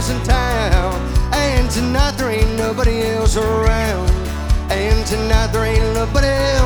else in town. And tonight there ain't nobody else around. And tonight there ain't nobody else